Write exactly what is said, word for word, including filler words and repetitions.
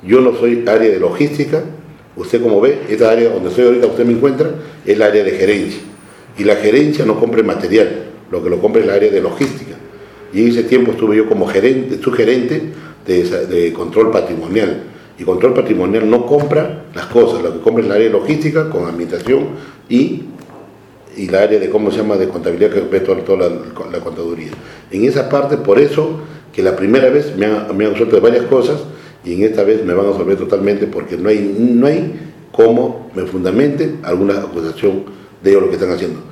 Yo no soy área de logística. Usted, como ve, esta área donde estoy ahorita, usted me encuentra, es el área de gerencia. Y la gerencia no compra material, lo que lo compra es el área de logística. Y en ese tiempo estuve yo como gerente, subgerente de, de control patrimonial. Y control patrimonial no compra las cosas, lo que compra es el área de logística con administración y, y la área de, ¿cómo se llama?, de contabilidad, que ve toda, toda la, la contaduría. En esa parte, por eso que la primera vez me han, me han resuelto de varias cosas, y en esta vez me van a resolver totalmente, porque no hay, no hay cómo me fundamente alguna acusación de ellos lo que están haciendo.